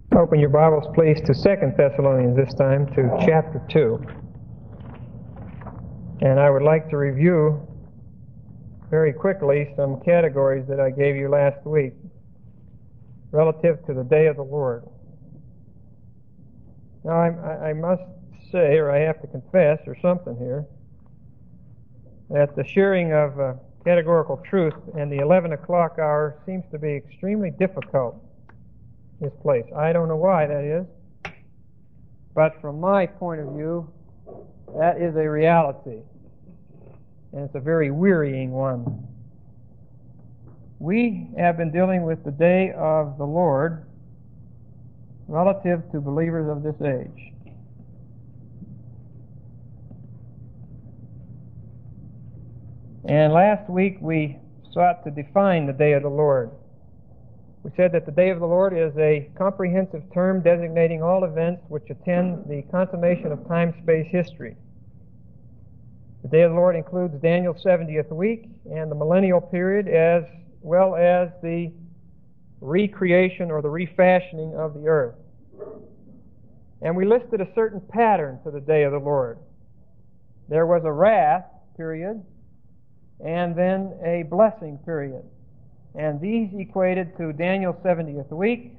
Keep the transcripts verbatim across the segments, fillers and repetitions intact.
Open your Bibles, please, to Second Thessalonians, this time to chapter two. And I would like to review very quickly some categories that I gave you last week relative to the day of the Lord. Now, I, I must say, or I have to confess, or something here, that the sharing of uh, categorical truth and the eleven o'clock hour seems to be extremely difficult in this place. I don't know why that is, but from my point of view, that is a reality, and it's a very wearying one. We have been dealing with the day of the Lord relative to believers of this age. And last week we sought to define the day of the Lord. We said that the day of the Lord is a comprehensive term designating all events which attend the consummation of time-space history. The day of the Lord includes Daniel's seventieth week and the millennial period, as well as the recreation or the refashioning of the earth. And we listed a certain pattern to the day of the Lord. There was a wrath period and then a blessing period. And these equated to Daniel's seventieth week,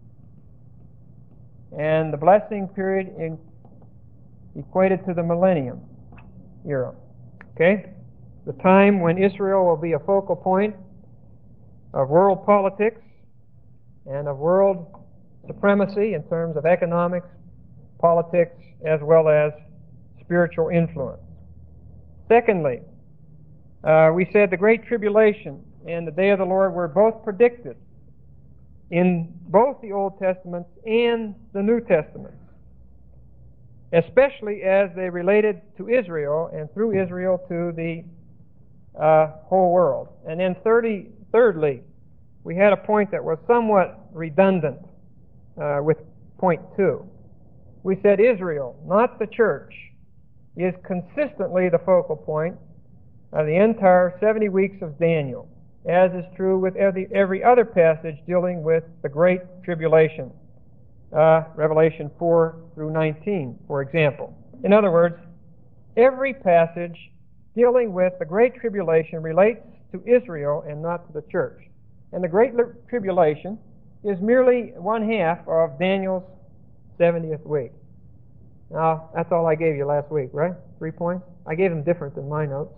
and the blessing period in, equated to the millennium era. Okay? The time when Israel will be a focal point of world politics and of world supremacy in terms of economics, politics, as well as spiritual influence. Secondly, uh, we said the Great Tribulation and the day of the Lord were both predicted in both the Old Testament and the New Testament, especially as they related to Israel and through Israel to the uh, whole world. And then thirty, thirdly, we had a point that was somewhat redundant uh, with point two. We said Israel, not the church, is consistently the focal point of the entire seventy weeks of Daniel, as is true with every, every other passage dealing with the Great Tribulation, uh, Revelation four through nineteen, for example. In other words, every passage dealing with the Great Tribulation relates to Israel and not to the church. And the Great Tribulation is merely one half of Daniel's seventieth week. Now, that's all I gave you last week, right? Three points? I gave them different than my notes.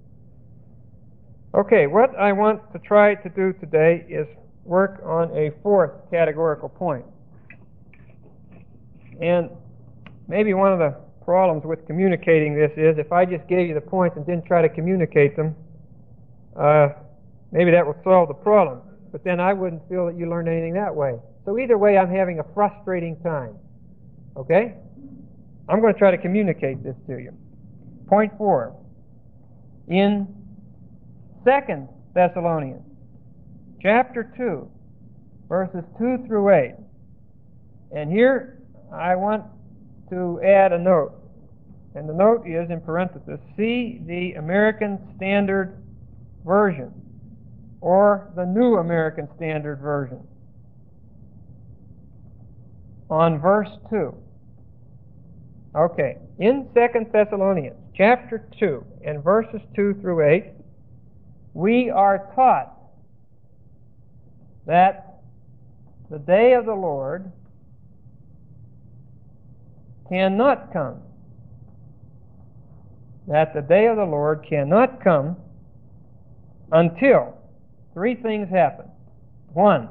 Okay, what I want to try to do today is work on a fourth categorical point. And maybe one of the problems with communicating this is if I just gave you the points and didn't try to communicate them, uh, maybe that would solve the problem. But then I wouldn't feel that you learned anything that way. So either way, I'm having a frustrating time. Okay? I'm going to try to communicate this to you. Point four. In Second Thessalonians, chapter two, verses two through eight. And here I want to add a note. And the note is, in parenthesis, see the American Standard Version, or the New American Standard Version, on verse two. Okay, in Second Thessalonians, chapter two, and verses two through eight, we are taught that the day of the Lord cannot come. That the day of the Lord cannot come until three things happen. One,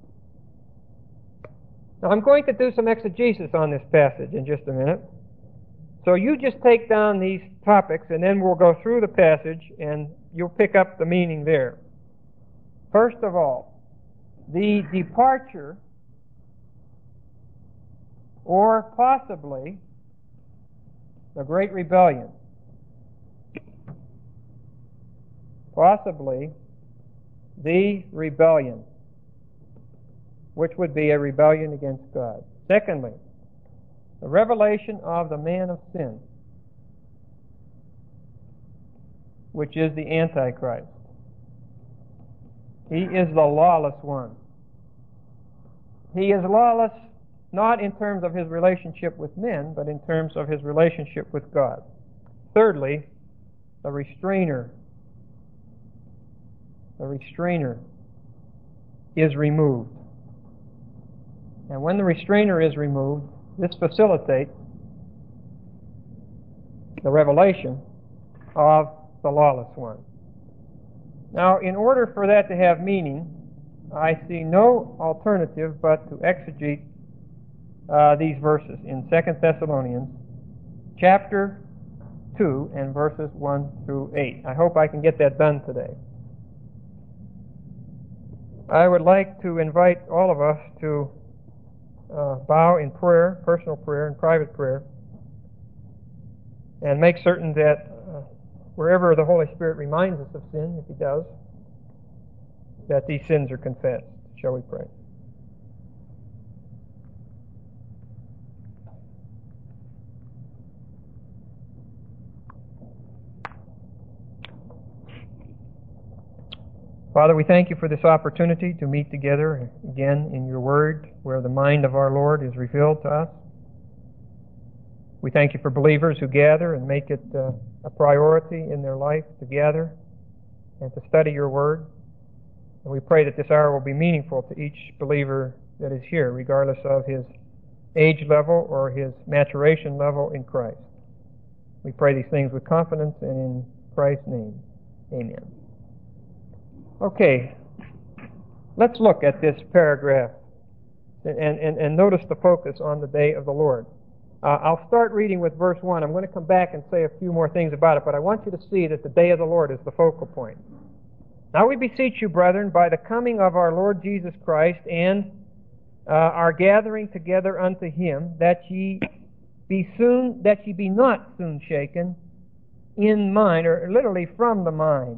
now I'm going to do some exegesis on this passage in just a minute. So you just take down these topics and then we'll go through the passage and you'll pick up the meaning there. First of all, the departure, or possibly the Great Rebellion. Possibly the rebellion, which would be a rebellion against God. Secondly, the revelation of the man of sin, which is the Antichrist. He is the lawless one. He is lawless not in terms of his relationship with men, but in terms of his relationship with God. Thirdly, the restrainer. The restrainer is removed. And when the restrainer is removed, this facilitates the revelation of the lawless one. Now, in order for that to have meaning, I see no alternative but to exegete uh, these verses in Second Thessalonians chapter two and verses one through eight. I hope I can get that done today. I would like to invite all of us to uh, bow in prayer, personal prayer and private prayer, and make certain that uh, wherever the Holy Spirit reminds us of sin, if He does, that these sins are confessed. Shall we pray? Father, we thank you for this opportunity to meet together again in your word, where the mind of our Lord is revealed to us. We thank you for believers who gather and make it uh, a priority in their life to gather and to study your word. And we pray that this hour will be meaningful to each believer that is here, regardless of his age level or his maturation level in Christ. We pray these things with confidence and in Christ's name. Amen. Okay, let's look at this paragraph and, and, and notice the focus on the day of the Lord. Uh, I'll start reading with verse one. I'm going to come back and say a few more things about it, but I want you to see that the day of the Lord is the focal point. Now we beseech you, brethren, by the coming of our Lord Jesus Christ and uh, our gathering together unto Him, that ye be soon, that ye be not soon shaken in mind, or literally from the mind,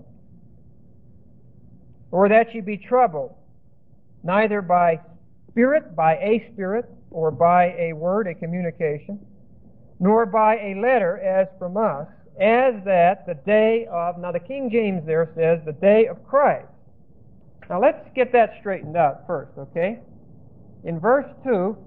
or that ye be troubled, neither by spirit, by a spirit, or by a word, a communication, nor by a letter as from us, as that the day of, now the King James there says, the day of Christ. Now let's get that straightened out first, okay? In verse two,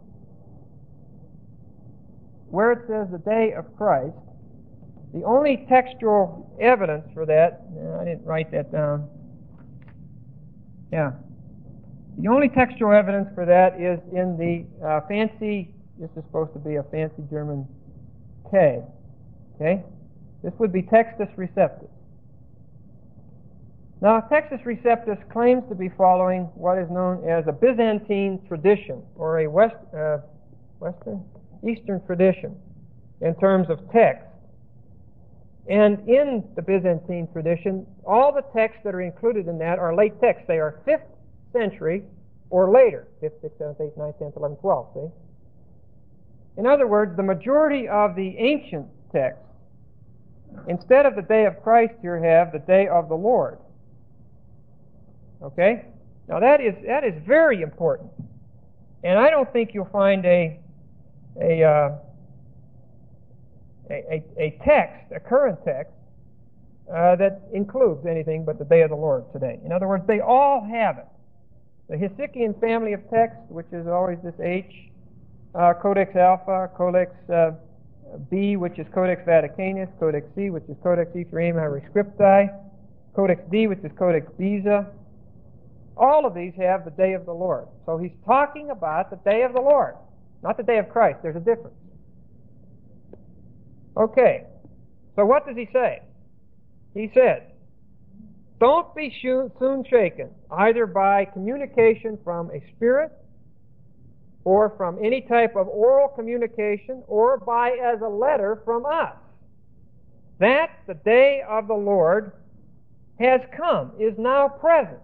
where it says the day of Christ, the only textual evidence for that, I didn't write that down. Yeah. The only textual evidence for that is in the uh, fancy, this is supposed to be a fancy German K. Okay? This would be Textus Receptus. Now, Textus Receptus claims to be following what is known as a Byzantine tradition, or a West, uh, Western, Eastern tradition, in terms of text. And in the Byzantine tradition, all the texts that are included in that are late texts. They are fifth century or later. fifth, sixth, seventh, eighth, ninth, tenth, eleventh, twelfth, see? In other words, the majority of the ancient texts, instead of the day of Christ here, have the day of the Lord. Okay? Now that is that is very important. And I don't think you'll find a a uh, A, a, a text, a current text, uh, that includes anything but the day of the Lord today. In other words, they all have it. The Hesychian family of texts, which is always this H, uh, Codex Alpha, Codex uh, B, which is Codex Vaticanus, Codex C, which is Codex Ephraemi Rescripti, Codex D, which is Codex Beza. All of these have the day of the Lord. So he's talking about the day of the Lord, not the day of Christ. There's a difference. Okay, so what does he say? He said, don't be soon shaken, either by communication from a spirit, or from any type of oral communication, or by as a letter from us, that the day of the Lord has come, is now present.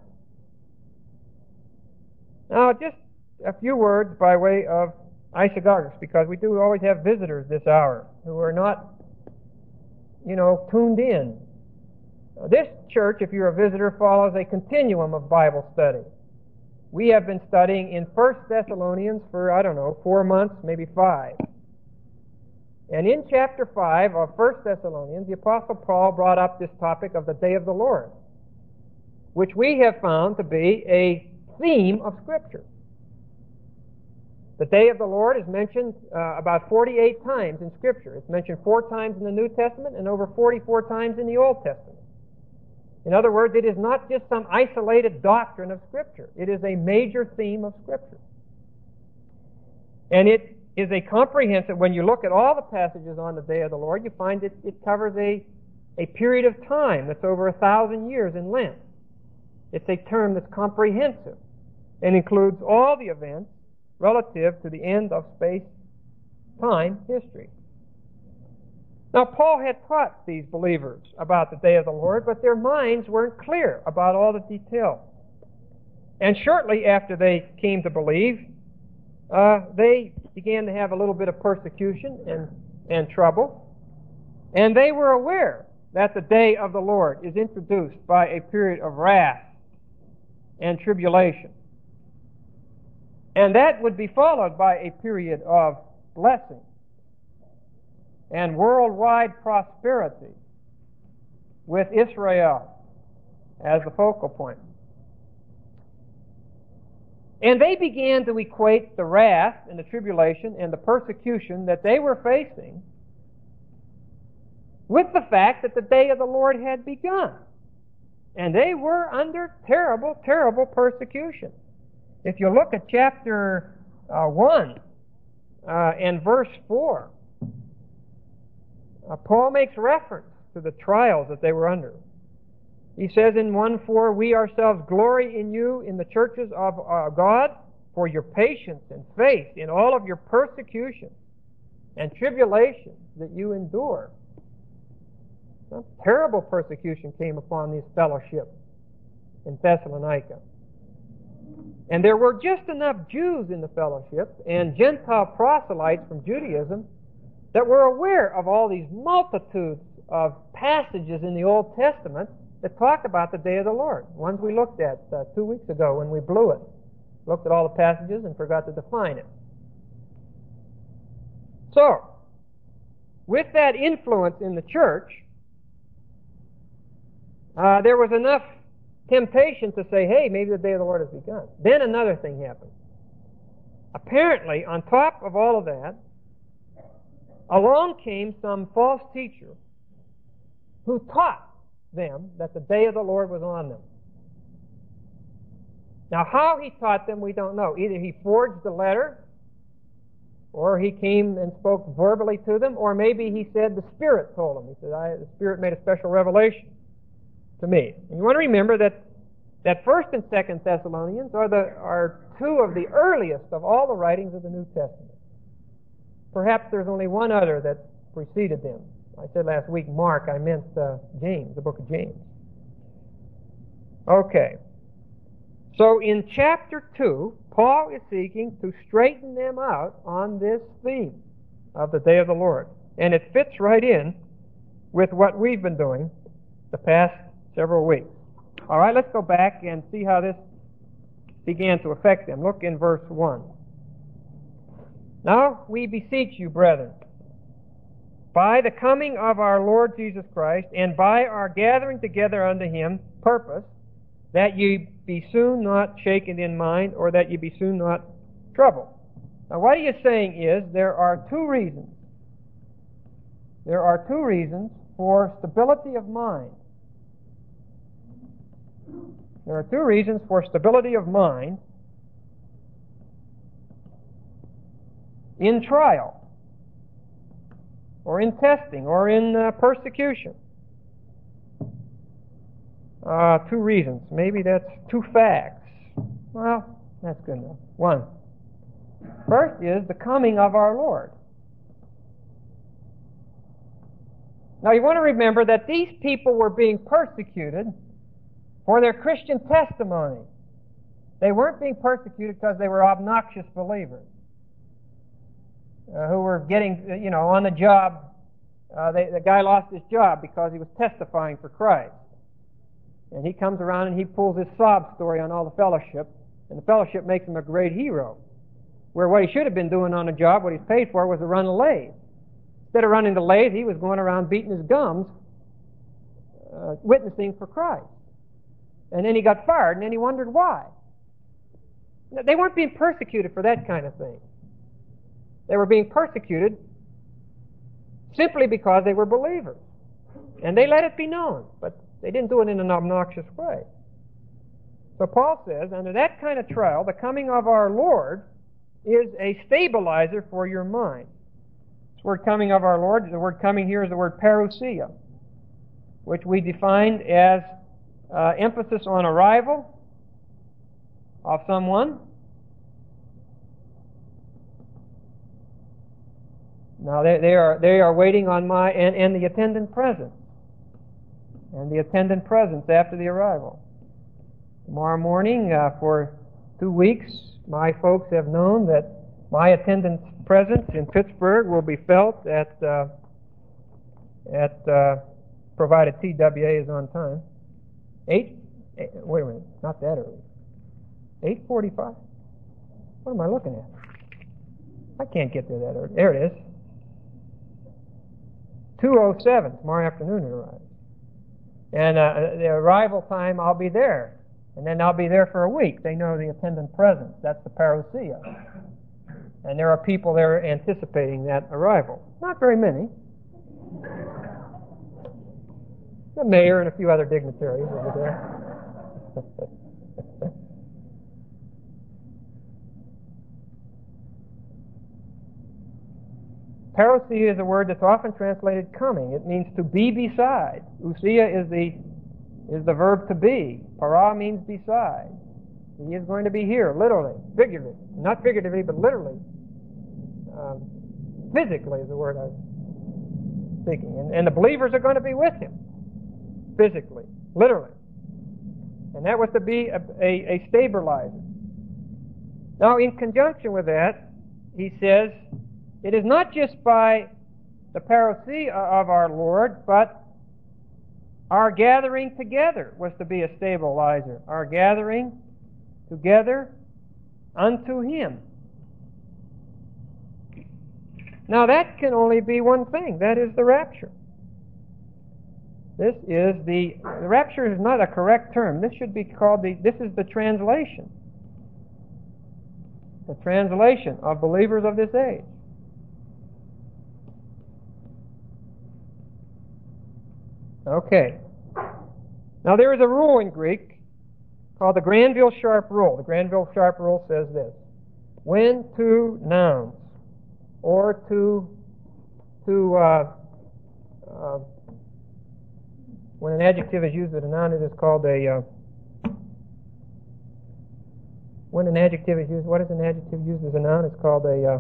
Now, just a few words by way of isagogus, because we do always have visitors this hour who are not, you know, tuned in. This church, if you're a visitor, follows a continuum of Bible study. We have been studying in First Thessalonians for, I don't know, four months, maybe five. And in chapter five of First Thessalonians, the Apostle Paul brought up this topic of the day of the Lord, which we have found to be a theme of Scripture. The day of the Lord is mentioned uh, about forty-eight times in Scripture. It's mentioned four times in the New Testament and over forty-four times in the Old Testament. In other words, it is not just some isolated doctrine of Scripture. It is a major theme of Scripture. And it is a comprehensive, when you look at all the passages on the day of the Lord, you find it, it covers a, a period of time that's over a thousand years in length. It's a term that's comprehensive and includes all the events relative to the end of space-time history. Now, Paul had taught these believers about the day of the Lord, but their minds weren't clear about all the details. And shortly after they came to believe, uh, they began to have a little bit of persecution and, and trouble. And they were aware that the day of the Lord is introduced by a period of wrath and tribulation. And that would be followed by a period of blessing and worldwide prosperity with Israel as the focal point. And they began to equate the wrath and the tribulation and the persecution that they were facing with the fact that the day of the Lord had begun. And they were under terrible, terrible persecution. If you look at chapter uh, one uh, and verse four, uh, Paul makes reference to the trials that they were under. He says in one four, "We ourselves glory in you in the churches of our God for your patience and faith in all of your persecution and tribulations that you endure." Well, terrible persecution came upon this fellowship in Thessalonica. And there were just enough Jews in the fellowship and Gentile proselytes from Judaism that were aware of all these multitudes of passages in the Old Testament that talk about the day of the Lord. Ones we looked at uh, two weeks ago when we blew it. Looked at all the passages and forgot to define it. So, with that influence in the church, uh, there was enough temptation to say, hey, maybe the day of the Lord has begun. Then another thing happened. Apparently, on top of all of that, along came some false teacher who taught them that the day of the Lord was on them. Now, how he taught them, we don't know. Either he forged the letter, or he came and spoke verbally to them, or maybe he said the Spirit told him. He said, I, the Spirit made a special revelation to me. And you want to remember that that First and Second Thessalonians are the are two of the earliest of all the writings of the New Testament. Perhaps there's only one other that preceded them. I said last week Mark, I meant uh, James, the book of James. Okay. So in chapter two, Paul is seeking to straighten them out on this theme of the day of the Lord. And it fits right in with what we've been doing the past several weeks. All right, let's go back and see how this began to affect them. Look in verse one. Now we beseech you, brethren, by the coming of our Lord Jesus Christ, and by our gathering together unto him, purpose, that ye be soon not shaken in mind, or that ye be soon not troubled. Now what he is saying is, there are two reasons. There are two reasons for stability of mind. There are two reasons for stability of mind in trial, or in testing, or in uh, persecution. Uh, two reasons. Maybe that's two facts. Well, that's good enough. One. First is the coming of our Lord. Now you want to remember that these people were being persecuted for their Christian testimony. They weren't being persecuted because they were obnoxious believers uh, who were getting, you know, on the job. Uh, they, the guy lost his job because he was testifying for Christ. And he comes around and he pulls his sob story on all the fellowship, and the fellowship makes him a great hero. Where what he should have been doing on the job, what he's paid for, was to run a lathe. Instead of running the lathe, he was going around beating his gums, uh, witnessing for Christ. And then he got fired, and then he wondered why. They weren't being persecuted for that kind of thing. They were being persecuted simply because they were believers. And they let it be known, but they didn't do it in an obnoxious way. So Paul says, under that kind of trial, the coming of our Lord is a stabilizer for your mind. This word coming of our Lord, the word coming here is the word parousia, which we defined as uh, emphasis on arrival of someone. Now they, they are they are waiting on my and, and the attendant presence. And the attendant presence after the arrival. Tomorrow morning, uh, for two weeks, my folks have known that my attendant presence in Pittsburgh will be felt at uh, at uh, provided T W A is on time. Eight, eight. Wait a minute, not that early. Eight forty-five. What am I looking at? I can't get there that early. There it is. Two oh seven tomorrow afternoon it arrives. And uh, the arrival time, I'll be there. And then I'll be there for a week. They know the attendant presence. That's the parousia. And there are people there anticipating that arrival. Not very many. The mayor and a few other dignitaries over there. Parousia is a word that's often translated coming. It means to be beside. Ousia is the is the verb to be. Para means beside. He is going to be here, literally, figuratively. Not figuratively, but literally. Um, physically is the word I was speaking. And, and the believers are going to be with him. Physically, literally. And that was to be a, a, a stabilizer. Now, in conjunction with that, he says, it is not just by the parousia of our Lord, but our gathering together was to be a stabilizer. Our gathering together unto him. Now that can only be one thing. That is the rapture. This is the, the rapture is not a correct term. This should be called the, this is the translation. The translation of believers of this age. Okay. Now there is a rule in Greek called the Granville-Sharp rule. The Granville-Sharp rule says this. When two nouns or two, two uh, uh, when an adjective is used with a noun, it is called a, uh, when an adjective is used, what is an adjective used as a noun? It's called a uh,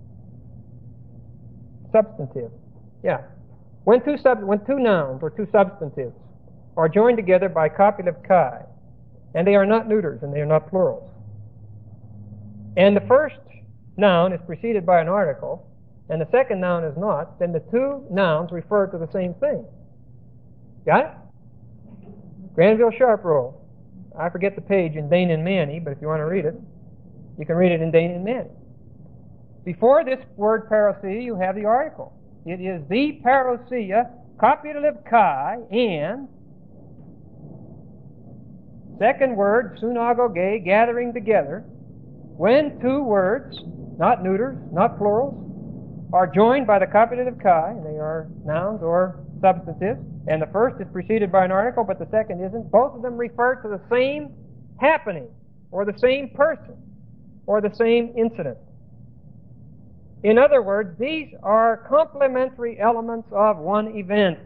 substantive. Yeah. When two, sub, when two nouns or two substantives are joined together by copulative chi, and they are not neuters and they are not plurals, and the first noun is preceded by an article, and the second noun is not, then the two nouns refer to the same thing. Got it? Granville-Sharp rule. I forget the page in Dane and Manny, but if you want to read it, you can read it in Dane and Manny. Before this word parousia, you have the article. It is the parousia, copulative chi, and second word, synagoge, gathering together, when two words, not neuters, not plurals, are joined by the copulative chi, and they are nouns or substantives, and the first is preceded by an article, but the second isn't, both of them refer to the same happening, or the same person, or the same incident. In other words, these are complementary elements of one event.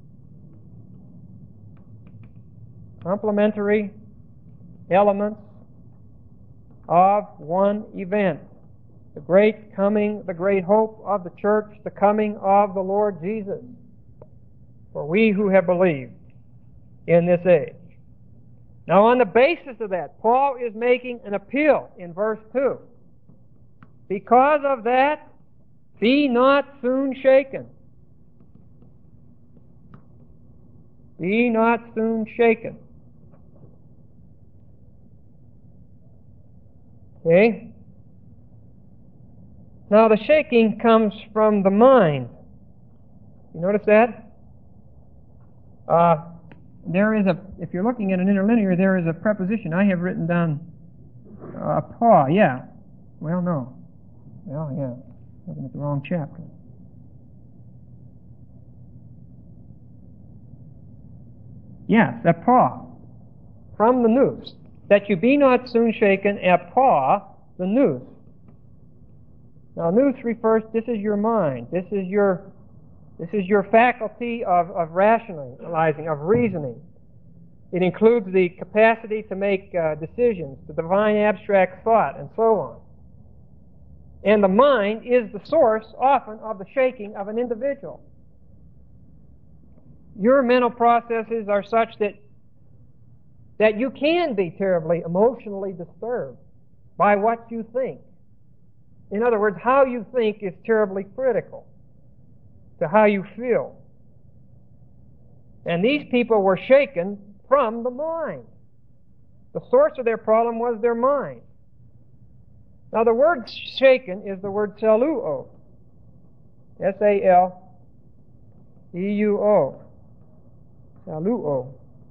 Complementary elements of one event. The great coming, the great hope of the church, the coming of the Lord Jesus. For we who have believed in this age. Now on the basis of that, Paul is making an appeal in verse two. Because of that, be not soon shaken. Be not soon shaken. Okay? Now the shaking comes from the mind. You notice that? Uh, there is a, if you're looking at an interlinear, there is a preposition. I have written down uh, paw, yeah. Well, no. Well, yeah. Looking at the wrong chapter. Yes, apaw, from the noose, that you be not soon shaken, apaw, the noose. Now, noose refers, this is your mind, this is your, this is your faculty of, of rationalizing, of reasoning. It includes the capacity to make uh, decisions, to divine abstract thought, and so on. And the mind is the source, often, of the shaking of an individual. Your mental processes are such that that you can be terribly emotionally disturbed by what you think. In other words, how you think is terribly critical to how you feel. And these people were shaken from the mind. The source of their problem was their mind. Now, the word shaken is the word saluo. S A L E U O. Saluo.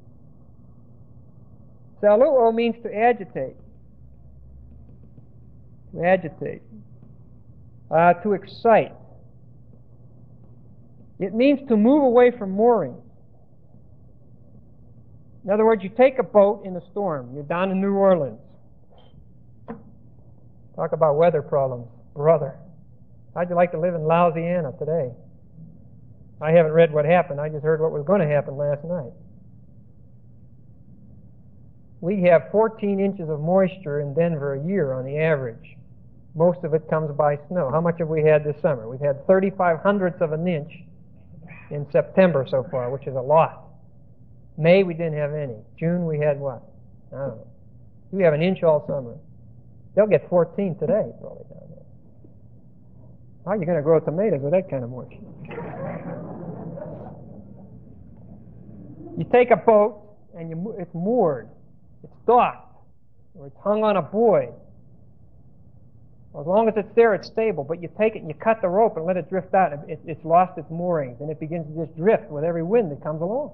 Saluo means to agitate. To agitate. Uh, to excite. It means to move away from moorings. In other words, you take a boat in a storm. You're down in New Orleans. Talk about weather problems. Brother, how'd you like to live in Louisiana today? I haven't read what happened. I just heard what was going to happen last night. We have fourteen inches of moisture in Denver a year on the average. Most of it comes by snow. How much have we had this summer? We've had thirty-five hundredths of an inch in September so far, which is a lot. May we didn't have any. June we had what? I don't know. We have an inch all summer. They'll get fourteen today, probably down there. How are you going to grow tomatoes with that kind of moisture? You take a boat and you, it's moored, it's docked, or it's hung on a buoy. Well, as long as it's there, it's stable. But you take it and you cut the rope and let it drift out. It, it's lost its moorings, and it begins to just drift with every wind that comes along.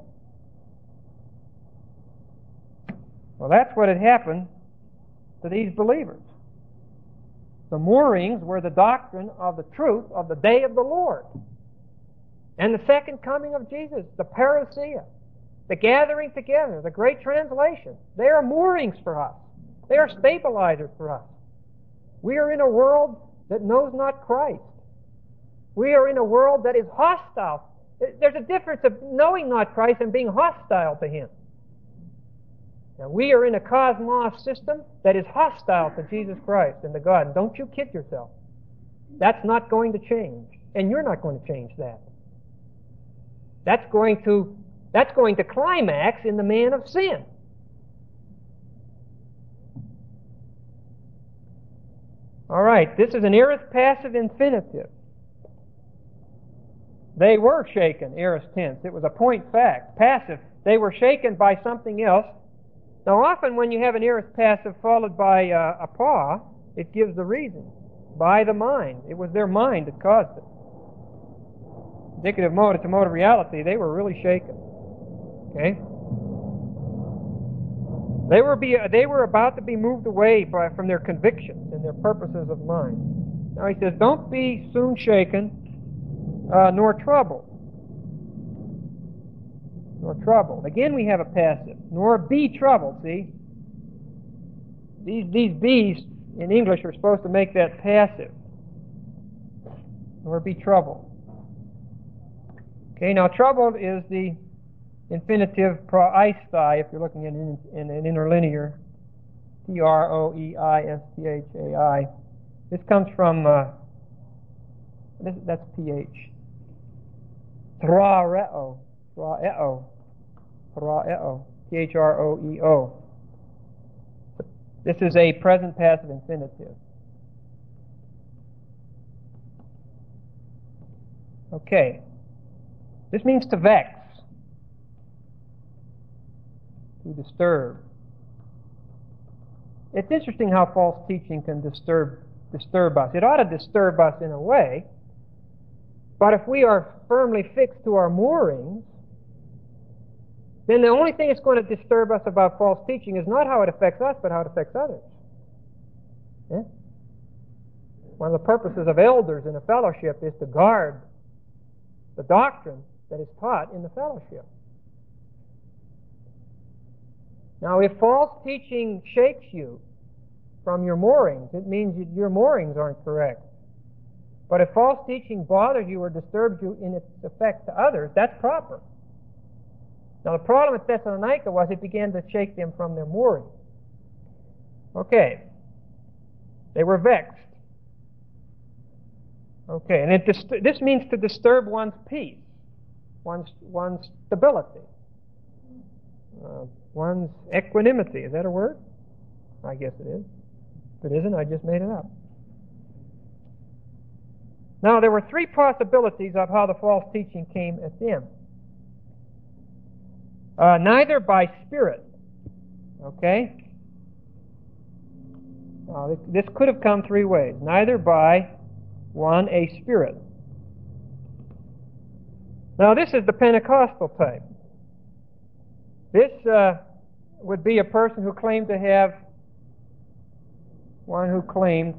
Well, that's what had happened to these believers. The moorings were the doctrine of the truth of the day of the Lord and the second coming of Jesus, the parousia, the gathering together, the great translation. They are moorings for us. They are stabilizers for us. We are in a world that knows not Christ. We are in a world that is hostile. There's a difference of knowing not Christ and being hostile to Him. Now, we are in a cosmos system that is hostile to Jesus Christ and to God. And don't you kid yourself. That's not going to change. And you're not going to change that. That's going to, that's going to climax in the man of sin. All right, this is an aorist passive infinitive. They were shaken, aorist tense. It was a point fact. Passive. They were shaken by something else. Now, often when you have an aorist passive followed by uh, a paw, it gives the reason. By the mind. It was their mind that caused it. Indicative mode, it's a mode of reality. They were really shaken. Okay? They were, be, they were about to be moved away by, from their convictions and their purposes of mind. Now he says, don't be soon shaken, uh, nor troubled. Nor troubled. Again, we have a passive. Nor be troubled, see? These, these be's in English are supposed to make that passive. Nor be troubled. Okay, now troubled is the infinitive proisthai, if you're looking at in, in an interlinear. T R O E I S T H A I. This comes from, uh, this, that's P H. Thrareo. Thrareo. Thrareo. T H R O E O. This is a present passive infinitive. Okay. This means to vex, to disturb. It's interesting how false teaching can disturb disturb us. It ought to disturb us in a way, but if we are firmly fixed to our moorings, then the only thing that's going to disturb us about false teaching is not how it affects us, but how it affects others. Yeah? One of the purposes of elders in a fellowship is to guard the doctrine that is taught in the fellowship. Now, if false teaching shakes you from your moorings, it means that your moorings aren't correct. But if false teaching bothers you or disturbs you in its effect to others, that's proper. Now, the problem at Thessalonica was it began to shake them from their moorings. Okay. They were vexed. Okay, and it dist- this means to disturb one's peace, one's, one's stability, uh, one's equanimity. Is that a word? I guess it is. If it isn't, I just made it up. Now, there were three possibilities of how the false teaching came at them. Uh, neither by spirit. Okay? Now, this, this could have come three ways. Neither by, one, a spirit. Now, this is the Pentecostal type. This uh, would be a person who claimed to have, one who claimed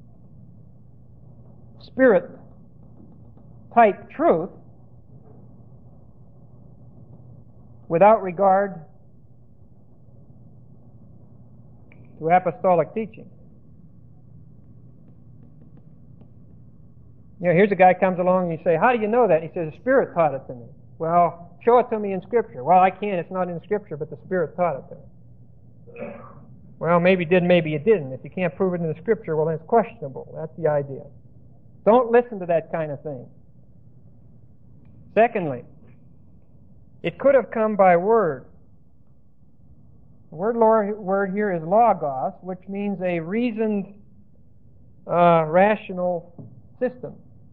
spirit type truth without regard to apostolic teaching. You know, here's a guy comes along and you say, how do you know that? He says, the Spirit taught it to me. Well, show it to me in Scripture. Well, I can't. It's not in Scripture, but the Spirit taught it to me. Well, maybe it did, maybe it didn't. If you can't prove it in the Scripture, well, then it's questionable. That's the idea. Don't listen to that kind of thing. Secondly, it could have come by word. The word, word here is logos, which means a reasoned, uh, rational system.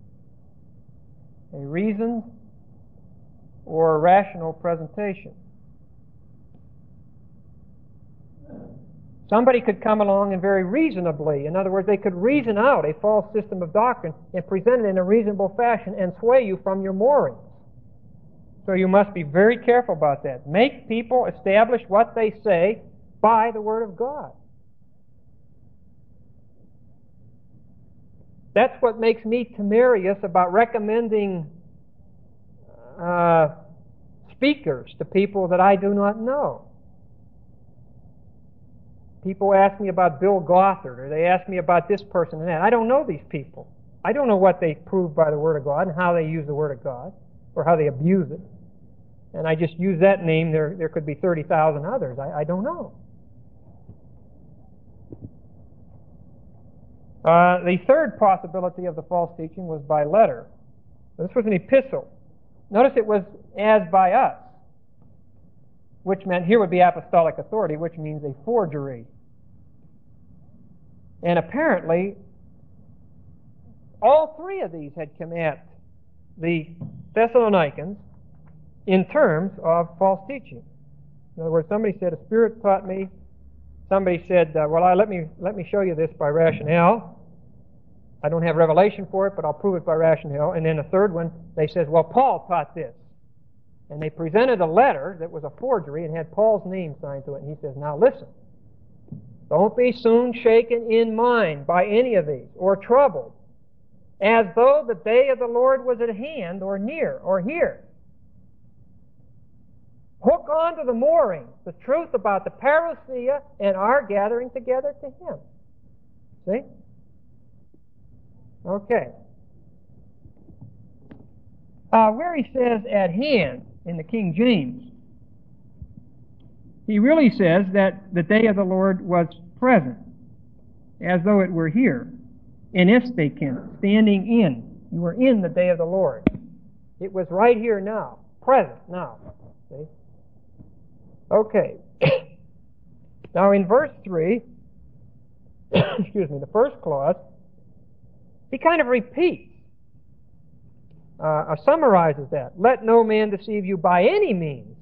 A reasoned or rational presentation. Somebody could come along and very reasonably, in other words, they could reason out a false system of doctrine and present it in a reasonable fashion and sway you from your moorings. So you must be very careful about that. Make people establish what they say by the Word of God. That's what makes me temerarious about recommending uh, speakers to people that I do not know. People ask me about Bill Gothard, or they ask me about this person and that. I don't know these people. I don't know what they prove by the Word of God and how they use the Word of God, or how they abuse it. And I just use that name. There, there could be thirty thousand others. I, I don't know. Uh, the third possibility of the false teaching was by letter. This was an epistle. Notice it was as by us, which meant here would be apostolic authority, which means a forgery. And apparently, all three of these had come at the Thessalonians in terms of false teaching. In other words, somebody said, a Spirit taught me. Somebody said, uh, well, I, let me let me show you this by rationale. I don't have revelation for it, but I'll prove it by rationale. And then a third one, they says, well, Paul taught this. And they presented a letter that was a forgery and had Paul's name signed to it. And he says, now listen, don't be soon shaken in mind by any of these, or troubled, as though the day of the Lord was at hand, or near, or here. Hook on to the moorings, the truth about the parousia and our gathering together to Him. See? Okay. Uh, where he says at hand in the King James, he really says that the day of the Lord was present, as though it were here. In istakin, standing in. You were in the day of the Lord. It was right here now, present now. See? Okay. Now in verse three, excuse me, the first clause, he kind of repeats, uh, summarizes that. Let no man deceive you by any means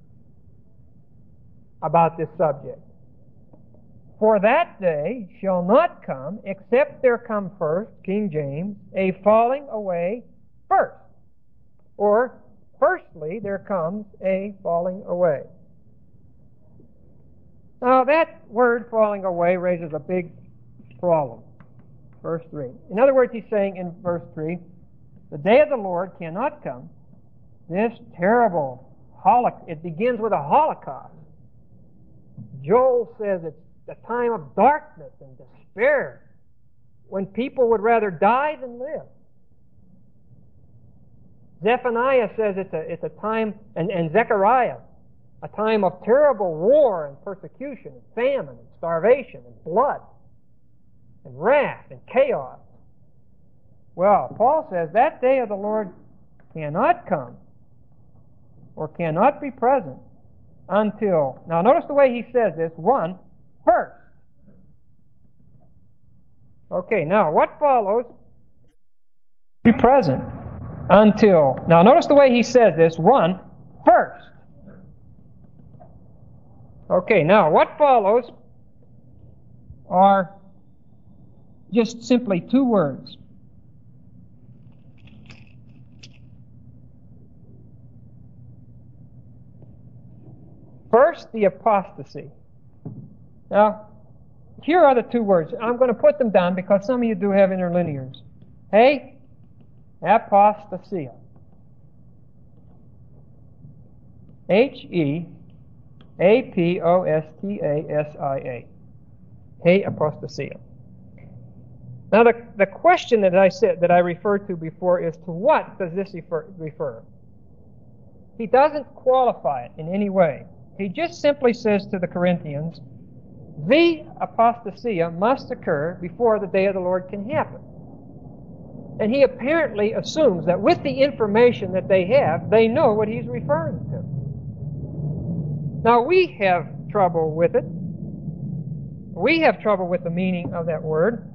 about this subject. For that day shall not come, except there come first, King James, a falling away first. Or, firstly, there comes a falling away. Now, that word falling away raises a big problem. verse three. In other words, he's saying in verse three, the day of the Lord cannot come. This terrible holocaust, it begins with a holocaust. Joel says it's a time of darkness and despair, when people would rather die than live. Zephaniah says it's a, it's a time, and, and Zechariah, a time of terrible war and persecution and famine and starvation and blood and wrath and chaos. Well, Paul says that day of the Lord cannot come or cannot be present until, now notice the way he says this, one, first. Okay, now what follows? Be present until, now notice the way he says this, one, first. Okay, now what follows are just simply two words. First, the apostasy. Now, here are the two words. I'm going to put them down because some of you do have interlinears. Hey, apostasia. H E A P O S T A S I A. Hey, apostasia. Now, the, the question that I said that I referred to before is, to what does this refer, refer? He doesn't qualify it in any way. He just simply says to the Corinthians, the apostasia must occur before the day of the Lord can happen. And he apparently assumes that with the information that they have, they know what he's referring to. Now, we have trouble with it. We have trouble with the meaning of that word.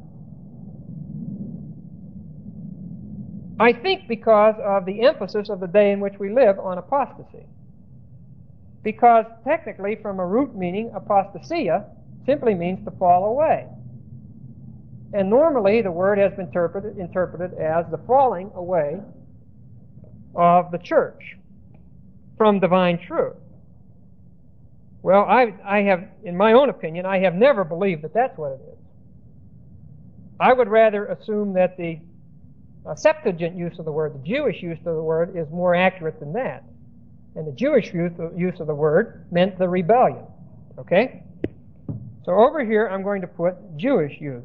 I think because of the emphasis of the day in which we live on apostasy. Because technically, from a root meaning, apostasia simply means to fall away. And normally, the word has been interpreted, interpreted as the falling away of the church from divine truth. Well, I, I have, in my own opinion, I have never believed that that's what it is. I would rather assume that the uh, Septuagint use of the word, the Jewish use of the word, is more accurate than that. And the Jewish use of, use of the word meant the rebellion. Okay? So over here, I'm going to put Jewish use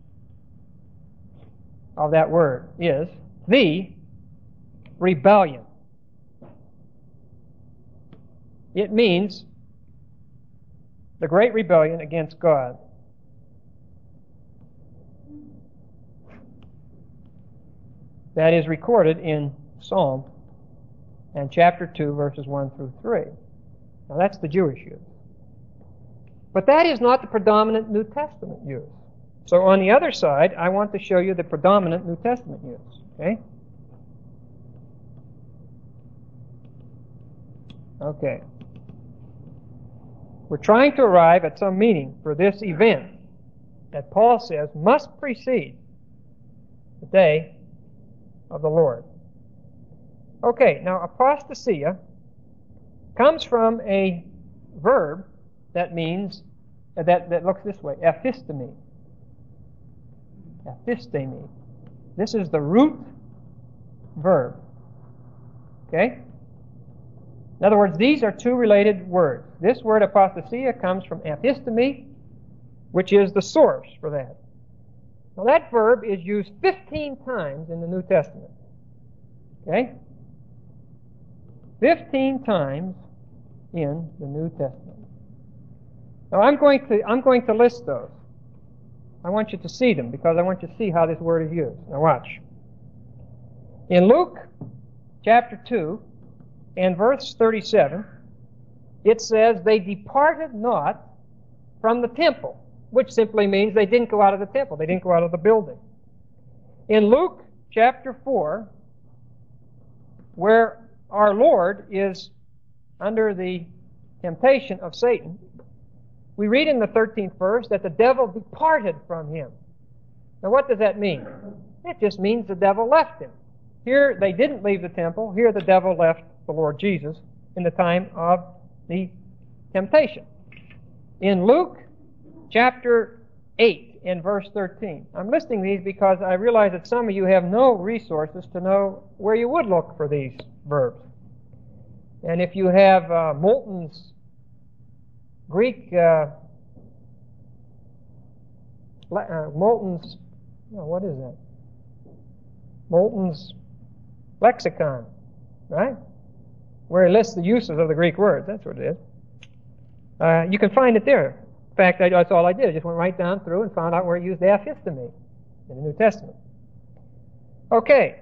of that word is the rebellion. It means the great rebellion against God. That is recorded in Psalm and chapter two, verses one through three. Now that's the Jewish use. But that is not the predominant New Testament use. So on the other side, I want to show you the predominant New Testament use. Okay? Okay. We're trying to arrive at some meaning for this event that Paul says must precede the day of the Lord. Okay, now apostasia comes from a verb that means, uh, that, that looks this way, aphistemi. Aphistemi. This is the root verb. Okay? In other words, these are two related words. This word apostasia comes from aphistemi, which is the source for that. Now that verb is used fifteen times in the New Testament. Okay? Fifteen times in the New Testament. Now I'm going to I'm going to list those. I want you to see them because I want you to see how this word is used. Now watch. In Luke chapter two and verse thirty-seven, it says, they departed not from the temple, which simply means they didn't go out of the temple. They didn't go out of the building. In Luke chapter four, where our Lord is under the temptation of Satan, we read in the thirteenth verse that the devil departed from him. Now what does that mean? It just means the devil left him. Here they didn't leave the temple. Here the devil left the Lord Jesus in the time of the temptation. In Luke chapter eight and verse thirteen. I'm listing these because I realize that some of you have no resources to know where you would look for these verbs. And if you have uh, Moulton's Greek, uh, uh, Moulton's, oh, what is that? Moulton's lexicon, right? Where he lists the uses of the Greek words. That's what it is. Uh, you can find it there. In fact, I, that's all I did. I just went right down through and found out where he used aphistemi in the New Testament. Okay.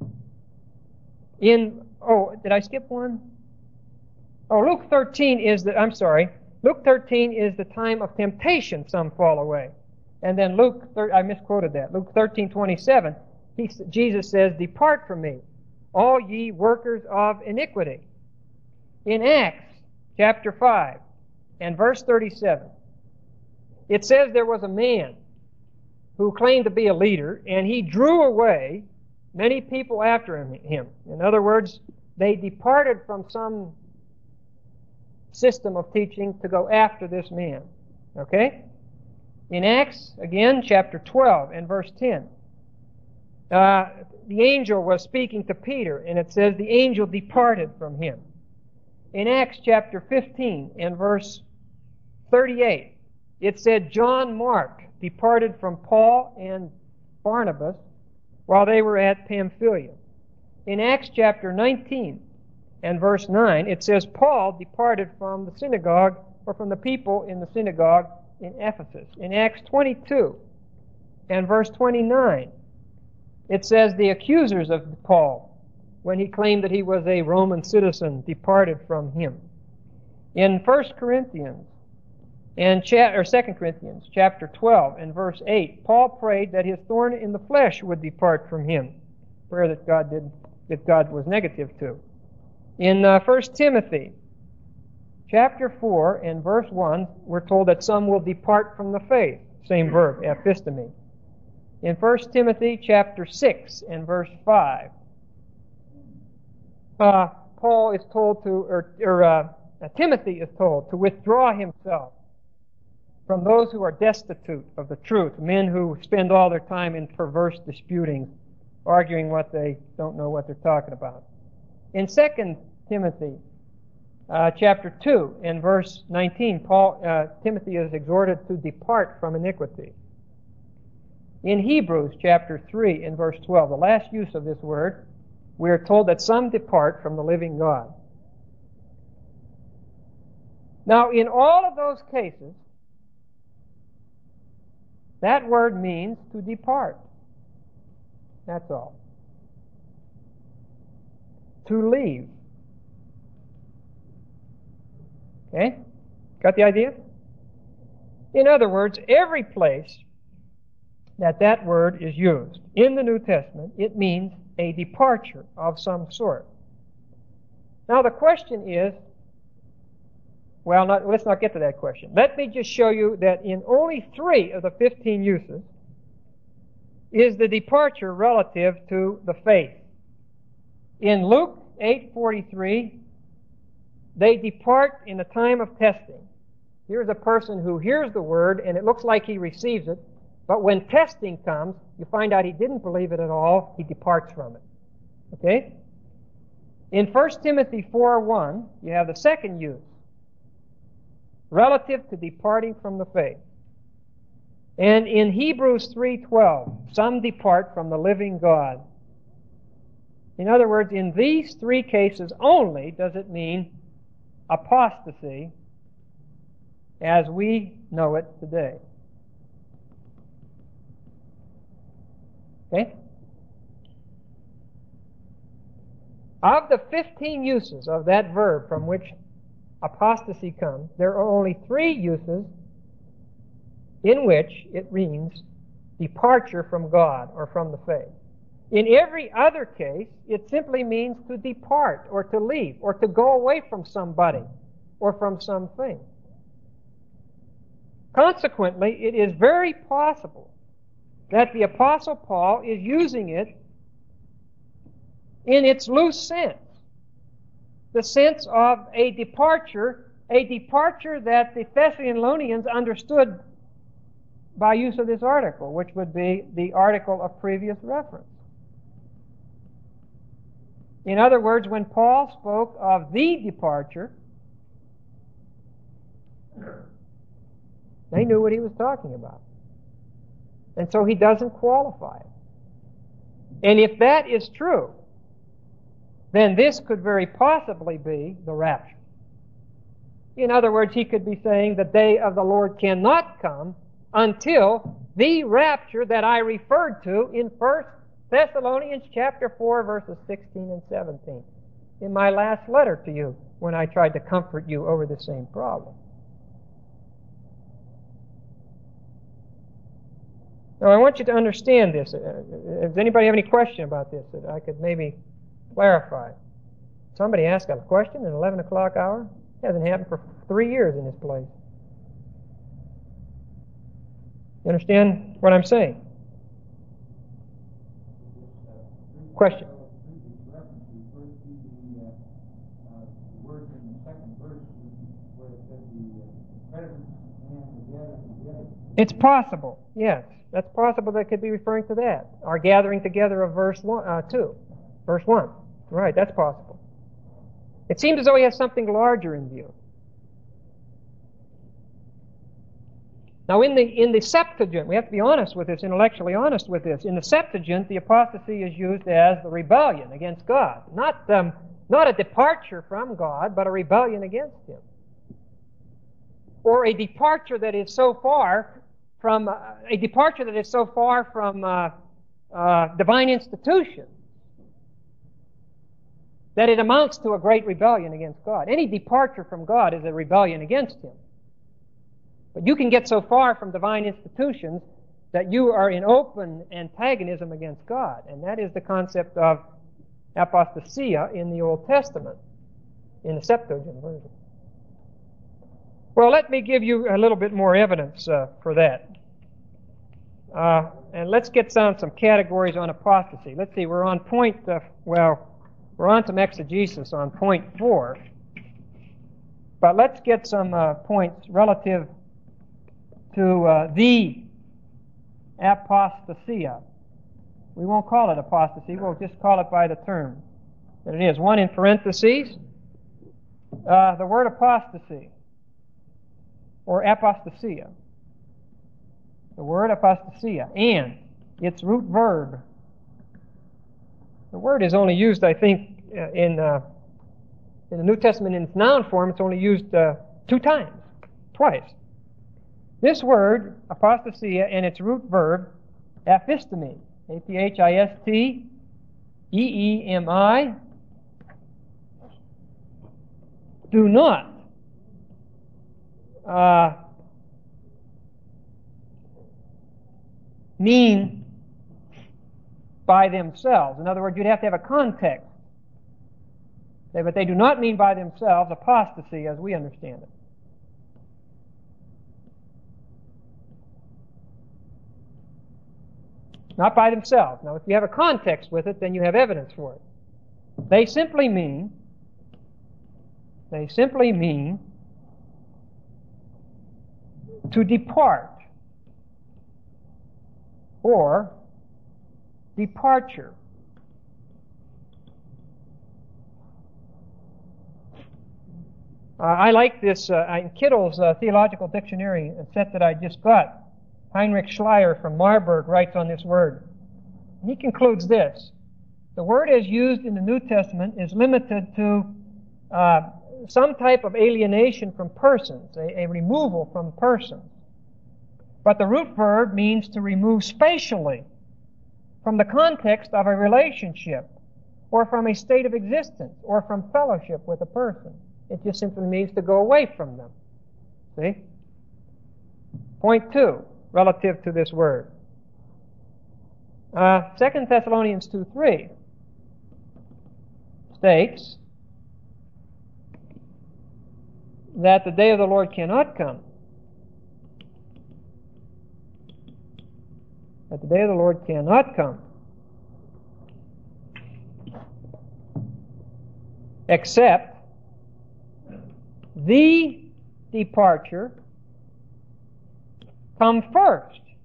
In, oh, did I skip one? Oh, Luke thirteen is the, I'm sorry, Luke thirteen is the time of temptation, some fall away. And then Luke, I misquoted that, Luke thirteen twenty-seven, he, Jesus says, "Depart from me, all ye workers of iniquity." In Acts chapter five and verse thirty-seven, it says there was a man who claimed to be a leader, and he drew away many people after him. In other words, they departed from some system of teaching to go after this man. Okay? In Acts, again, chapter twelve and verse ten, uh, the angel was speaking to Peter, and it says the angel departed from him. In Acts chapter fifteen and verse thirty-eight, it said John Mark departed from Paul and Barnabas while they were at Pamphylia. In Acts chapter nineteen and verse nine, it says Paul departed from the synagogue, or from the people in the synagogue in Ephesus. In Acts twenty-two and verse twenty-nine, it says the accusers of Paul, when he claimed that he was a Roman citizen, departed from him. In First Corinthians and cha- or Second Corinthians chapter twelve and verse eight, Paul prayed that his thorn in the flesh would depart from him, prayer that God did that God was negative to. In uh, First Timothy chapter four and verse one, we're told that some will depart from the faith. Same verb, aphistemi. In First Timothy chapter six and verse five, uh, Paul is told to, or, or uh, Timothy is told to withdraw himself from those who are destitute of the truth, men who spend all their time in perverse disputing, arguing what they don't know what they're talking about. In Second Timothy uh, chapter two and verse nineteen, Paul uh, Timothy is exhorted to depart from iniquity. In Hebrews chapter three and verse twelve, the last use of this word, we are told that some depart from the living God. Now, in all of those cases, that word means to depart. That's all. To leave. Okay? Got the idea? In other words, every place that that word is used in the New Testament, it means a departure of some sort. Now the question is, well, not, let's not get to that question. Let me just show you that in only three of the fifteen uses is the departure relative to the faith. In Luke eight forty-three, they depart in the time of testing. Here's a person who hears the word and it looks like he receives it, but when testing comes, you find out he didn't believe it at all, he departs from it. Okay? In First Timothy four one, you have the second use, relative to departing from the faith. And in Hebrews three twelve, some depart from the living God. In other words, in these three cases only does it mean apostasy as we know it today. Okay? Of the fifteen uses of that verb from which apostasy comes, there are only three uses in which it means departure from God or from the faith. In every other case, it simply means to depart or to leave or to go away from somebody or from something. Consequently, it is very possible that the Apostle Paul is using it in its loose sense, the sense of a departure, a departure that the Thessalonians understood by use of this article, which would be the article of previous reference. In other words, when Paul spoke of the departure, they knew what he was talking about. And so he doesn't qualify it. And if that is true, then this could very possibly be the rapture. In other words, he could be saying the day of the Lord cannot come until the rapture that I referred to in First Thessalonians chapter four, verses sixteen and seventeen, in my last letter to you when I tried to comfort you over the same problem. Now, I want you to understand this. Does anybody have any question about this that I could maybe clarify? Somebody asked a question at eleven o'clock hour? It hasn't happened for three years in this place. You understand what I'm saying? Question. It's possible, yes. That's possible that could be referring to that. Our gathering together of verse one, uh, two. Verse one. Right, that's possible. It seems as though he has something larger in view. Now in the in the Septuagint, we have to be honest with this, intellectually honest with this. In the Septuagint, the apostasy is used as the rebellion against God. Not, um, not a departure from God, but a rebellion against Him. Or a departure that is so far from, uh, a departure that is so far from uh, uh, divine institution that it amounts to a great rebellion against God. Any departure from God is a rebellion against Him. But you can get so far from divine institutions that you are in open antagonism against God. And that is the concept of apostasia in the Old Testament, in the Septuagint version. Well, let me give you a little bit more evidence uh, for that. Uh, and let's get down some categories on apostasy. Let's see, we're on point, uh, well, we're on some exegesis on point four. But let's get some uh, points relative to uh, the apostasia. We won't call it apostasy, we'll just call it by the term that it is. One in parentheses, uh, the word apostasy, or apostasia. The word apostasia, and its root verb. The word is only used, I think, uh, in uh, in the New Testament in its noun form. It's only used uh, two times, twice. This word, apostasia, and its root verb, aphistemi, A P H I S T E E M I, do not uh, mean by themselves. In other words, you'd have to have a context. But they do not mean by themselves apostasy as we understand it. Not by themselves. Now, if you have a context with it, then you have evidence for it. They simply mean, they simply mean to depart or departure. Uh, I like this uh, in Kittle's uh, Theological Dictionary, a set that I just got. Heinrich Schleyer from Marburg writes on this word. He concludes this: the word as used in the New Testament is limited to uh, some type of alienation from persons, a, a removal from persons. But the root verb means to remove spatially from the context of a relationship, or from a state of existence, or from fellowship with a person. It just simply means to go away from them. See? Point two, relative to this word. Uh, Second Thessalonians two three states that the day of the Lord cannot come. That the day of the Lord cannot come except the departure come first.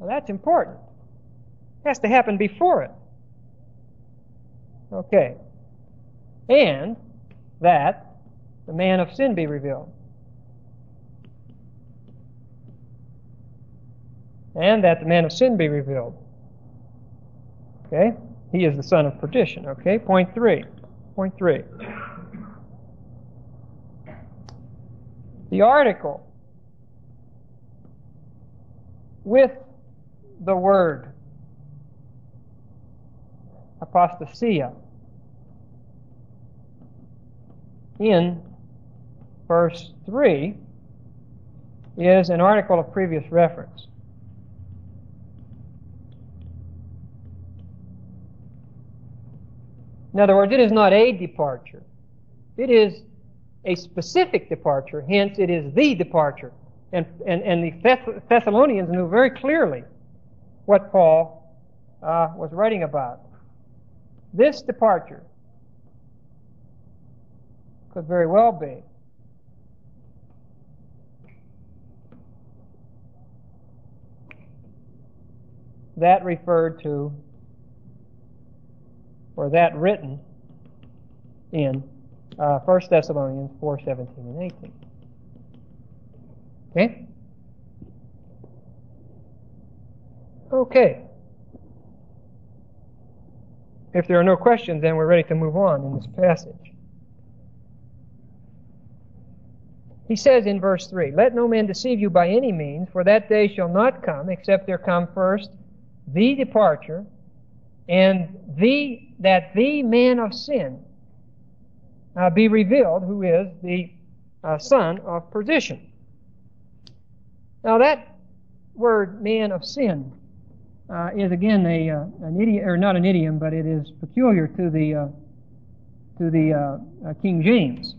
Well, that's important. It has to happen before it. Okay. And that the man of sin be revealed. And that the man of sin be revealed. Okay? He is the son of perdition. Okay? Point three. Point three. The article with the word apostasia in verse three is an article of previous reference. In other words, it is not a departure. It is a specific departure, hence it is the departure. And, and, and the Thessalonians knew very clearly what Paul uh, was writing about. This departure could very well be that referred to, or that written in uh, First Thessalonians four, seventeen and eighteen. Okay? Okay. If there are no questions, then we're ready to move on in this passage. He says in verse three, "Let no man deceive you by any means, for that day shall not come, except there come first the departure, and the that the man of sin uh, be revealed, who is the uh, son of perdition." Now that word "man of sin" uh, is again a uh, an idiom, or not an idiom, but it is peculiar to the uh, to the uh, uh, King James.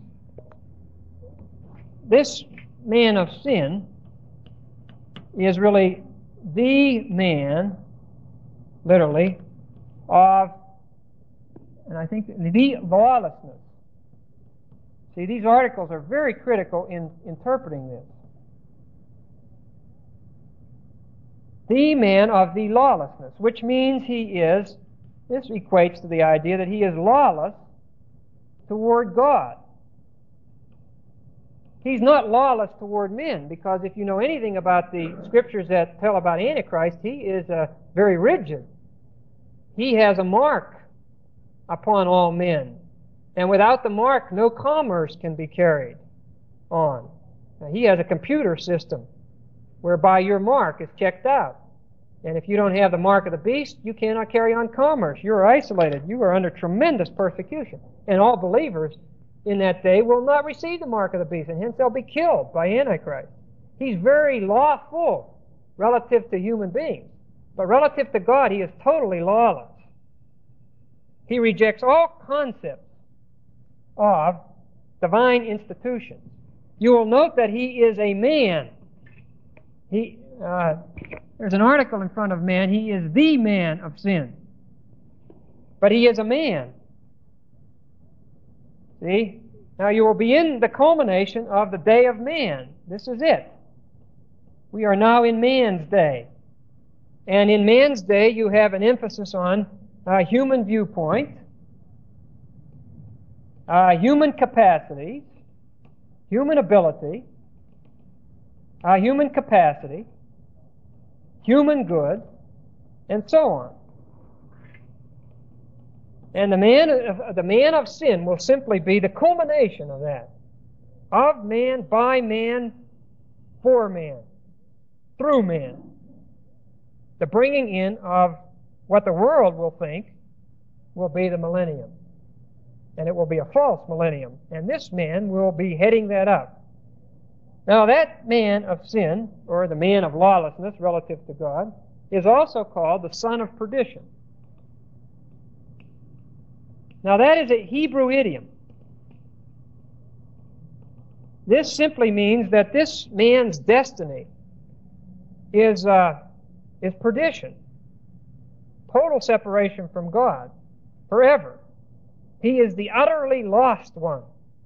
This man of sin is really the man, literally, of, and I think the lawlessness. See, these articles are very critical in interpreting this. The man of the lawlessness, which means he is, this equates to the idea that he is lawless toward God. He's not lawless toward men, because if you know anything about the scriptures that tell about Antichrist, he is uh, very rigid. He has a mark upon all men. And without the mark, no commerce can be carried on. Now, he has a computer system whereby your mark is checked out. And if you don't have the mark of the beast, you cannot carry on commerce. You are isolated. You are under tremendous persecution. And all believers in that day will not receive the mark of the beast, and hence they'll be killed by Antichrist. He's very lawful relative to human beings. But relative to God, he is totally lawless. He rejects all concepts of divine institutions. You will note that he is a man. He, uh, there's an article in front of man. He is the man of sin. But he is a man. See? Now you will be in the culmination of the day of man. This is it. We are now in man's day. And in man's day, you have an emphasis on uh, human viewpoint, uh, human capacities, human ability, uh, human capacity, human good, and so on. And the man of, the man of sin will simply be the culmination of that. Of man, by man, for man, through man. The bringing in of what the world will think will be the millennium. And it will be a false millennium. And this man will be heading that up. Now that man of sin, or the man of lawlessness relative to God, is also called the son of perdition. Now that is a Hebrew idiom. This simply means that this man's destiny is, uh, is perdition. Total separation from God. Forever. He is the utterly lost one.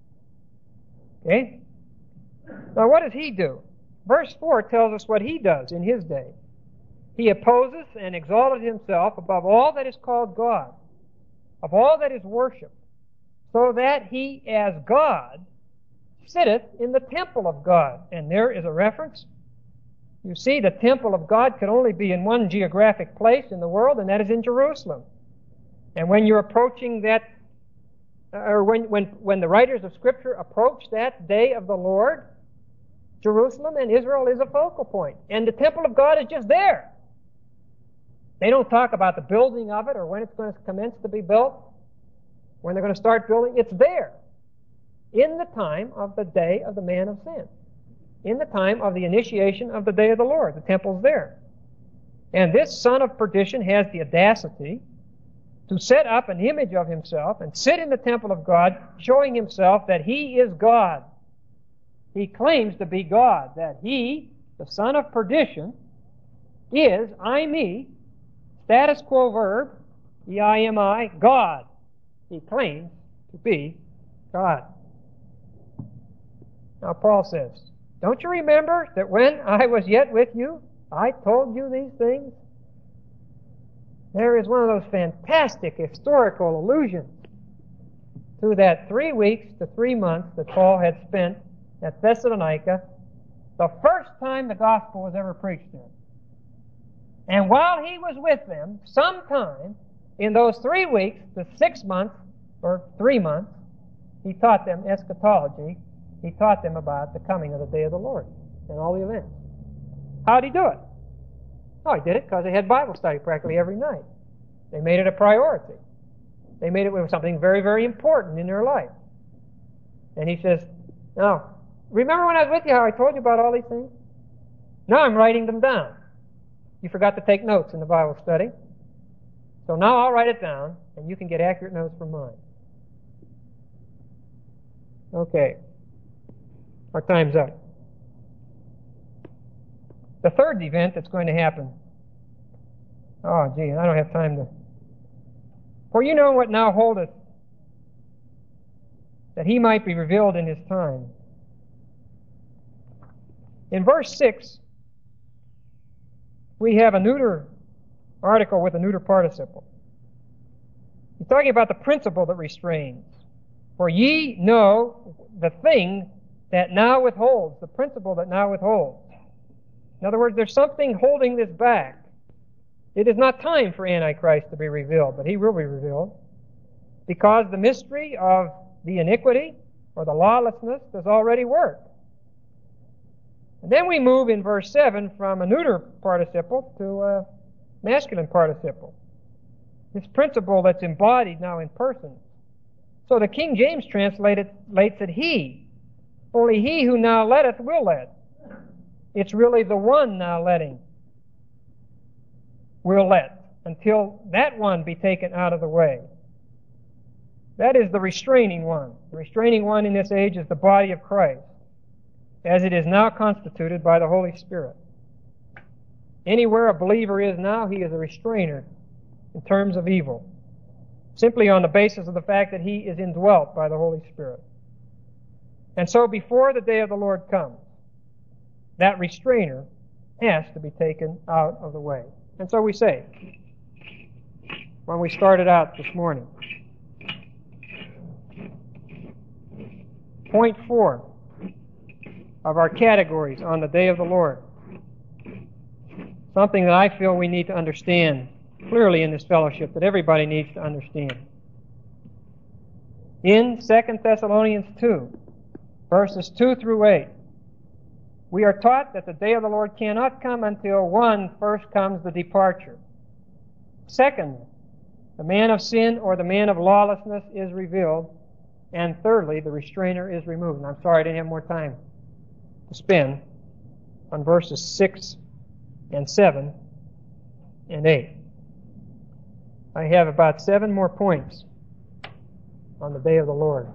Okay? Now what does he do? Verse four tells us what he does in his day. he opposes and exalted himself above all that is called God, of all that is worshipped, so that he as God sitteth in the temple of God. And there is a reference. You see, the temple of God could only be in one geographic place in the world, and that is in Jerusalem. And when you're approaching that, or when, when, when the writers of Scripture approach that day of the Lord, Jerusalem and Israel is a focal point. And the temple of God is just there. They don't talk about the building of it or when it's going to commence to be built, when they're going to start building. It's there in the time of the day of the man of sin, in the time of the initiation of the day of the Lord. The temple's there. And this son of perdition has the audacity to set up an image of himself and sit in the temple of God, showing himself that he is God. He claims to be God, that he, the son of perdition, is, I, me, status quo verb, E I M I, God. He claims to be God. Now Paul says, don't you remember that when I was yet with you, I told you these things? There is one of those fantastic historical allusions to that three weeks to three months that Paul had spent at Thessalonica, the first time the gospel was ever preached there. And while he was with them, sometime in those three weeks to six months, or three months, he taught them eschatology. He taught them about the coming of the day of the Lord and all the events. How did he do it? Oh, he did it because they had Bible study practically every night. They made it a priority. They made it something very, very important in their life. And he says, now, remember when I was with you how I told you about all these things? Now I'm writing them down. You forgot to take notes in the Bible study. So now I'll write it down, and you can get accurate notes from mine. Okay. Our time's up. The third event that's going to happen. Oh, gee, I don't have time to. For you know what now holdeth, that he might be revealed in his time. In verse six, we have a neuter article with a neuter participle. He's talking about the principle that restrains. For ye know the thing that now withholds, the principle that now withholds. In other words, there's something holding this back. It is not time for Antichrist to be revealed, but he will be revealed, because the mystery of the iniquity or the lawlessness does already work. And then we move in verse seven from a neuter participle to a masculine participle. This principle that's embodied now in persons. So the King James translates it he. Only he who now letteth will let. It's really the one now letting will let until that one be taken out of the way. That is the restraining one. The restraining one in this age is the body of Christ, as it is now constituted by the Holy Spirit. Anywhere a believer is now, he is a restrainer in terms of evil, simply on the basis of the fact that he is indwelt by the Holy Spirit. And so before the day of the Lord comes, that restrainer has to be taken out of the way. And so we say, when we started out this morning, point four of our categories on the day of the Lord, something that I feel we need to understand clearly in this fellowship, that everybody needs to understand. In Second Thessalonians two, verses two through eight, we are taught that the day of the Lord cannot come until, one, first comes the departure. Second, the man of sin or the man of lawlessness is revealed. And thirdly, the restrainer is removed. And I'm sorry I didn't have more time to spend on verses six and seven and eight. I have about seven more points on the day of the Lord.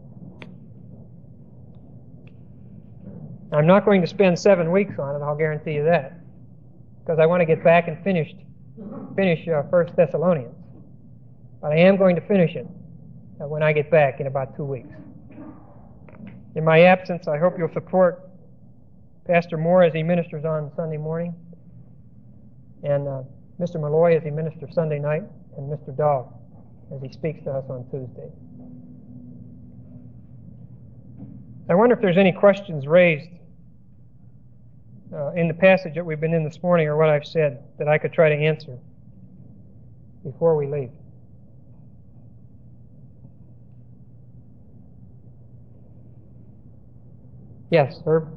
I'm not going to spend seven weeks on it, I'll guarantee you that, because I want to get back and finish, finish uh, First Thessalonians. But I am going to finish it uh, when I get back in about two weeks. In my absence, I hope you'll support Pastor Moore as he ministers on Sunday morning. and uh, Mister Malloy as he ministers Sunday night, and Mister Dahl as he speaks to us on Tuesday. I wonder if there's any questions raised uh, in the passage that we've been in this morning, or what I've said, that I could try to answer before we leave. Yes, Herb?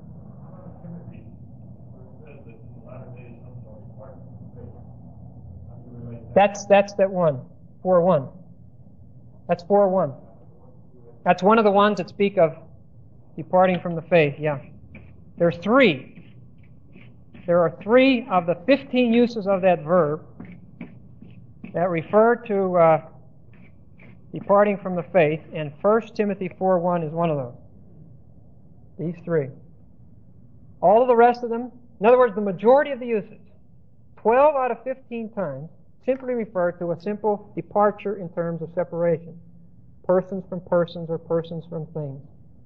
That's that's that one, four one. That's four one. That's one of the ones that speak of departing from the faith, yeah. There's three. There are three of the fifteen uses of that verb that refer to uh, departing from the faith, and First Timothy four one is one of those. These three. All of the rest of them, in other words, the majority of the uses, twelve out of fifteen times, simply refer to a simple departure in terms of separation. Persons from persons or persons from things.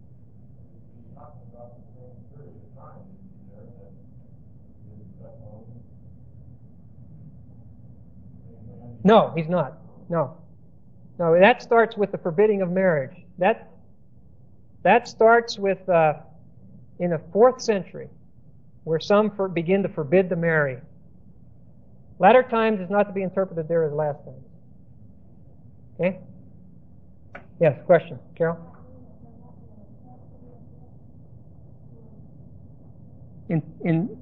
No, he's not. No. No, that starts with the forbidding of marriage. That that starts with uh, in the fourth century, where some for, begin to forbid to marry. Latter times is not to be interpreted there as last times. Okay? Yes, question. Carol? In in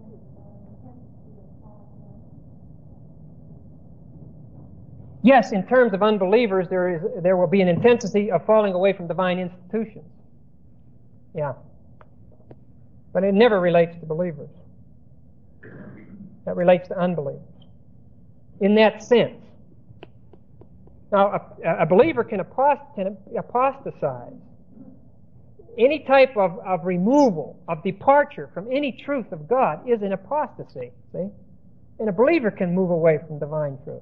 Yes, in terms of unbelievers, there is there will be an intensity of falling away from divine institutions. Yeah. But it never relates to believers. That relates to unbelievers. In that sense. Now, a, a believer can, apost- can apostatize. Any type of, of removal, of departure from any truth of God is an apostasy. See? And a believer can move away from divine truth.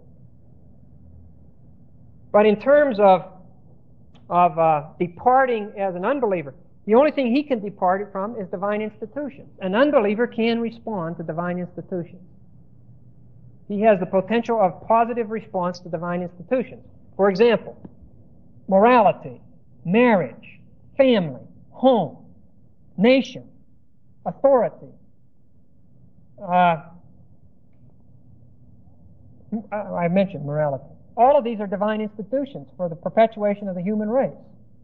But in terms of, of uh, departing as an unbeliever, the only thing he can depart from is divine institutions. An unbeliever can respond to divine institutions. He has the potential of positive response to divine institutions. For example, morality, marriage, family, home, nation, authority. Uh, I mentioned morality. All of these are divine institutions for the perpetuation of the human race.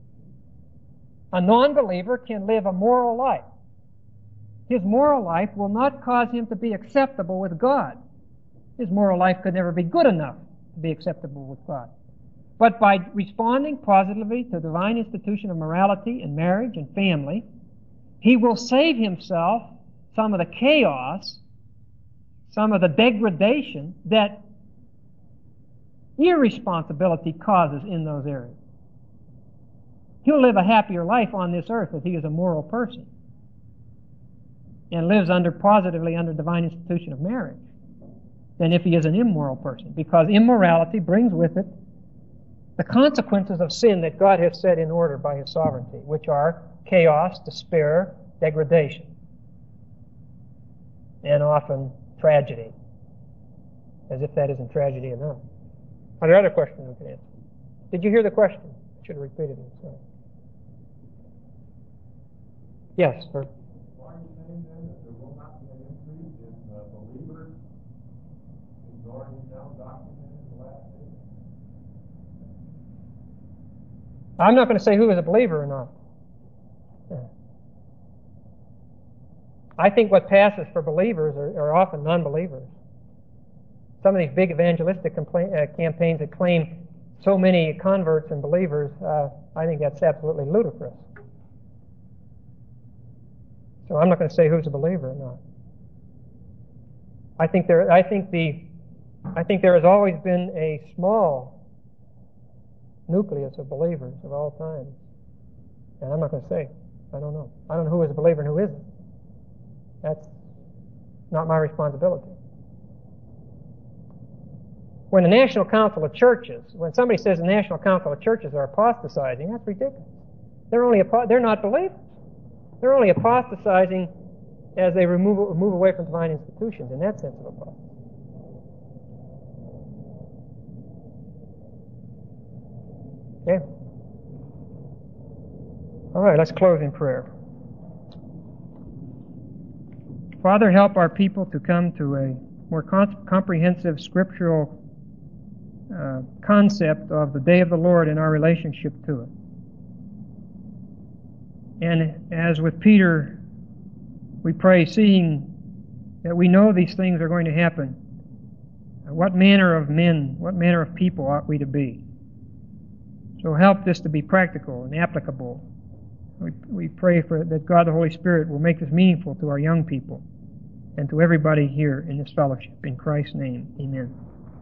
A non-believer can live a moral life. His moral life will not cause him to be acceptable with God. His moral life could never be good enough to be acceptable with God. But by responding positively to the divine institution of morality and marriage and family, he will save himself some of the chaos, some of the degradation that irresponsibility causes in those areas. He'll live a happier life on this earth if he is a moral person and lives under positively under divine institution of marriage than if he is an immoral person, because immorality brings with it the consequences of sin that God has set in order by His sovereignty, which are chaos, despair, degradation, and often tragedy, as if that isn't tragedy enough. Are there other questions we can answer? Did you hear the question? I should have repeated it. Sorry. Yes, sir. Why are you saying then that there will not be an increase in uh, believers ignoring sound doctrine in the last days? I'm not going to say who is a believer or not. I think what passes for believers are, are often non-believers. Some of these big evangelistic compla- uh, campaigns that claim so many converts and believers, uh, I think that's absolutely ludicrous. So I'm not going to say who's a believer or not. I think there. I think the. I think there has always been a small nucleus of believers of all times, and I'm not going to say. I don't know. I don't know who is a believer and who isn't. That's not my responsibility. When the National Council of Churches, when somebody says the National Council of Churches are apostatizing, that's ridiculous. They're only they're not believers. They're only apostatizing as they remove move away from divine institutions, in that sense of apostasy. Okay? All right, let's close in prayer. Father, help our people to come to a more com- comprehensive scriptural uh, concept of the day of the Lord and our relationship to it. And as with Peter, we pray, seeing that we know these things are going to happen, what manner of men, what manner of people ought we to be? So help this to be practical and applicable. We, we pray for that God the Holy Spirit will make this meaningful to our young people and to everybody here in this fellowship. In Christ's name, amen.